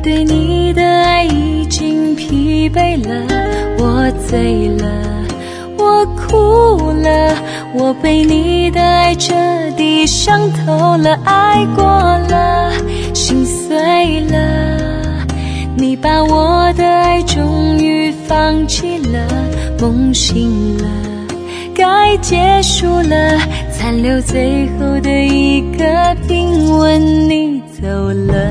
对你的爱已经疲惫了，我醉了，我哭了，我被你的爱彻底伤透了，爱过了，心碎了，你把我的爱终于放弃了，梦醒了，该结束了，残留最后的一个冰吻，你走了。